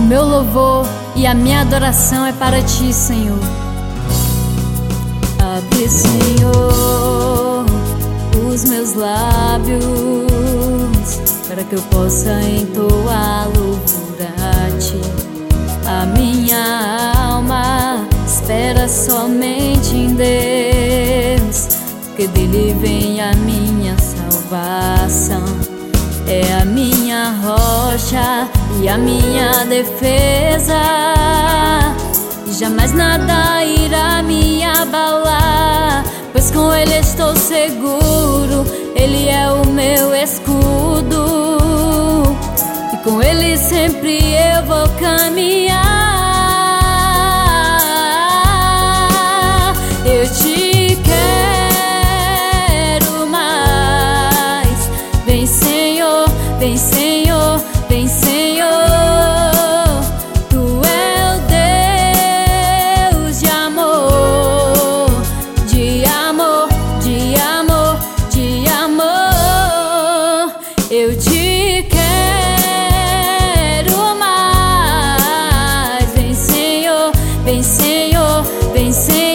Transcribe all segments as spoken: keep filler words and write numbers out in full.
meu louvor e a minha adoração é para Ti, Senhor. Abre, Senhor, os meus lábios, para que eu possa entoar louvor a Ti. A minha alma espera somente em Deus, porque dele vem a minha salvação. É a minha rocha e a minha defesa, e jamais nada irá me abalar, pois com Ele estou seguro. Ele é o meu escudo, e com Ele sempre eu vou caminhar. Eu te quero mais. Vem, Senhor, vem, Senhor, vem, Senhor. Tu é o Deus de amor, de amor, de amor, de amor. Eu te quero mais. Vem, Senhor, vem, Senhor, vem, Senhor.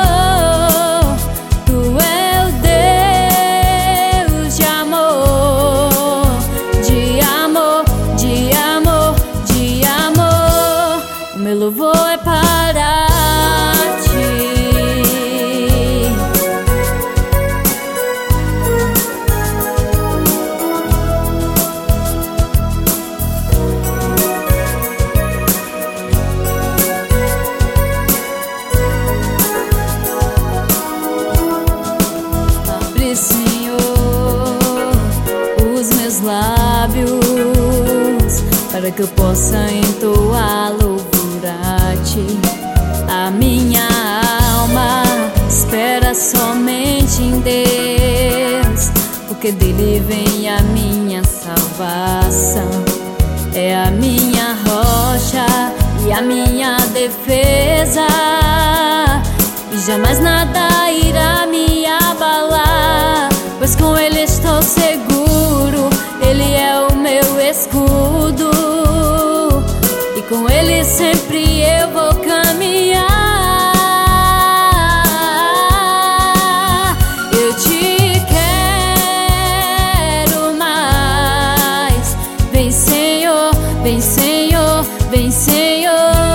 Tu é o Deus de amor, de amor, de amor, de amor. O meu louvor é para Ti. Abre, Senhor, os meus lábios, para que eu possa entoar louvor a Ti. A minha alma espera somente em Deus, porque dele vem a minha salvação. É a minha rocha e a minha defesa, e jamais nada irá me abalar, pois com Ele estou seguro. Ele é o meu escudo, e com Ele sempre eu vou caminhar. Eu te quero mais. Vem, Senhor, vem, Senhor, vem, Senhor.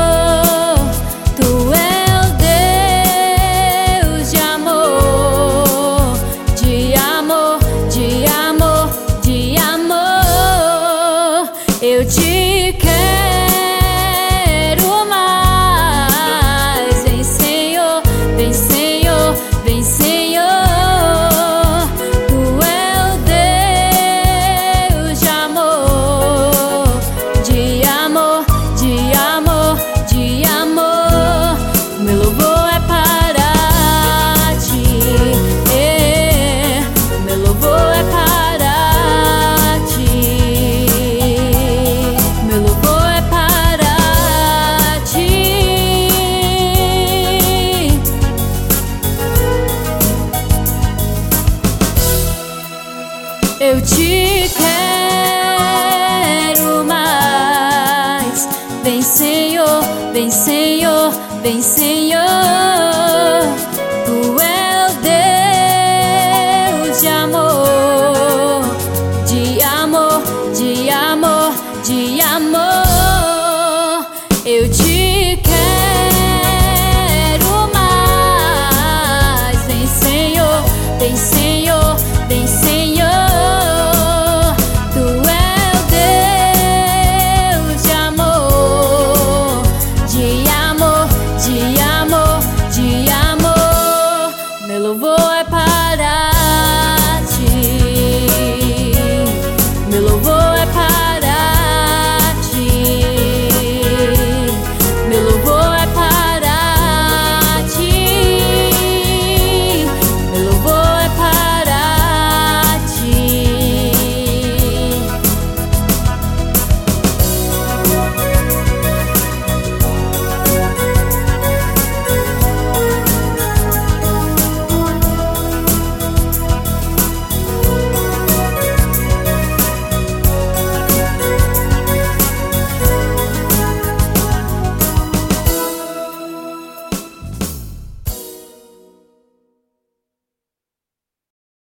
Tu é o Deus de amor, de amor, de amor, de amor. Eu te quero mais. Vem, Senhor, vem, Senhor, vem, Senhor. Tu é o Deus de amor, de amor, de amor, de amor. O meu louvor é para Ti. É, o meu louvor é para Ti. O meu louvor é para Ti. Eu te quero mais. Vem, Senhor, vem, Senhor, vem, Senhor.